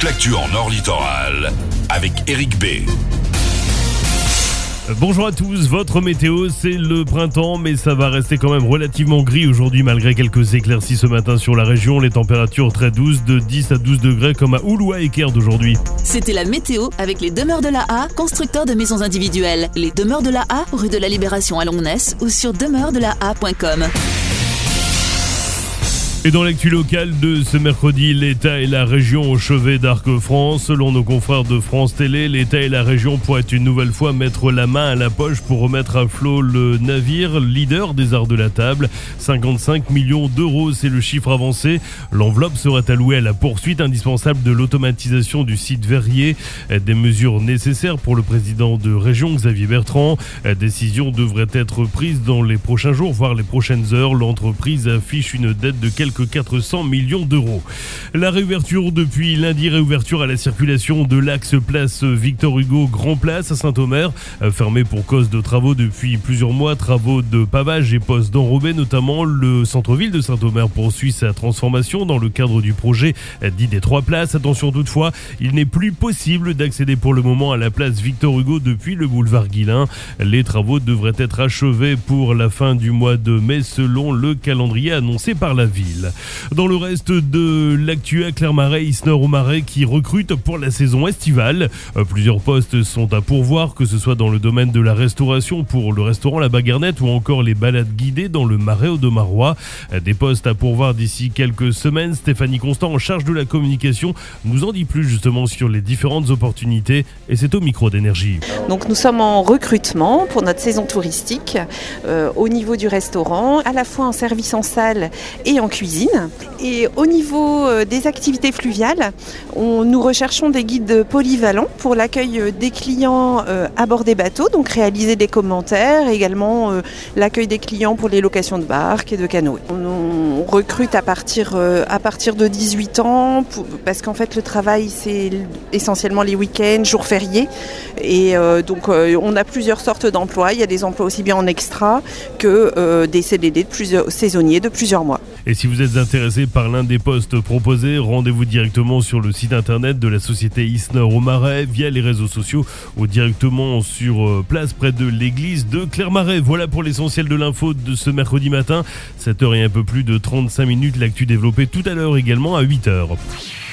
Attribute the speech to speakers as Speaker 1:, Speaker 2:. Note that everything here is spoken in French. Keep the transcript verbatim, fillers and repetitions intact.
Speaker 1: l'actu en Nord Littoral avec Eric B.
Speaker 2: Bonjour à tous, votre météo, c'est le printemps, mais ça va rester quand même relativement gris aujourd'hui malgré quelques éclaircies ce matin sur la région. Les températures très douces, de dix à douze degrés comme à Ouloua et Kerd aujourd'hui.
Speaker 3: C'était la météo avec les Demeures de la A, constructeurs de maisons individuelles. Les Demeures de la A, rue de la Libération à Longness ou sur demeures de la a point com.
Speaker 2: Et dans l'actu locale de ce mercredi, l'État et la région au chevet d'Arc-France. Selon nos confrères de France Télé, l'État et la région pourraient une nouvelle fois mettre la main à la poche pour remettre à flot le navire leader des arts de la table. cinquante-cinq millions d'euros, c'est le chiffre avancé. L'enveloppe serait allouée à la poursuite indispensable de l'automatisation du site verrier. Des mesures nécessaires pour le président de région, Xavier Bertrand. Décision devrait être prise dans les prochains jours, voire les prochaines heures. L'entreprise affiche une dette de quelques quatre cents millions d'euros. La réouverture depuis lundi, réouverture à la circulation de l'axe place Victor Hugo Grand Place à Saint-Omer, fermé pour cause de travaux depuis plusieurs mois, travaux de pavage et postes d'enrobés notamment. Le centre-ville de Saint-Omer poursuit sa transformation dans le cadre du projet dit des trois places. Attention toutefois, il n'est plus possible d'accéder pour le moment à la place Victor Hugo depuis le boulevard Guillain. Les travaux devraient être achevés pour la fin du mois de mai selon le calendrier annoncé par la ville. Dans le reste de l'actu, à Clermarais, Isneur au Marais qui recrute pour la saison estivale. Plusieurs postes sont à pourvoir, que ce soit dans le domaine de la restauration pour le restaurant La Bagernette ou encore les balades guidées dans le Marais Audomarois. Des postes à pourvoir d'ici quelques semaines. Stéphanie Constant, en charge de la communication, nous en dit plus justement sur les différentes opportunités et c'est au micro d'Énergie.
Speaker 4: Donc nous sommes en recrutement pour notre saison touristique euh, au niveau du restaurant, à la fois en service en salle et en cuisine. Et au niveau des activités fluviales, on, nous recherchons des guides polyvalents pour l'accueil des clients euh, à bord des bateaux, donc réaliser des commentaires, également euh, l'accueil des clients pour les locations de barques et de canoës. On, on recrute à partir, euh, à partir de dix-huit ans, pour, parce qu'en fait le travail c'est essentiellement les week-ends, jours fériés, et euh, donc euh, on a plusieurs sortes d'emplois. Il y a des emplois aussi bien en extra que euh, des C D D de plusieurs, saisonniers de plusieurs mois.
Speaker 2: Et si vous êtes intéressé par l'un des postes proposés, rendez-vous directement sur le site internet de la société Isneur au Marais, via les réseaux sociaux ou directement sur place près de l'église de Clermarais. Voilà pour l'essentiel de l'info de ce mercredi matin. sept heures et un peu plus de trente-cinq minutes. L'actu développée tout à l'heure également à huit heures.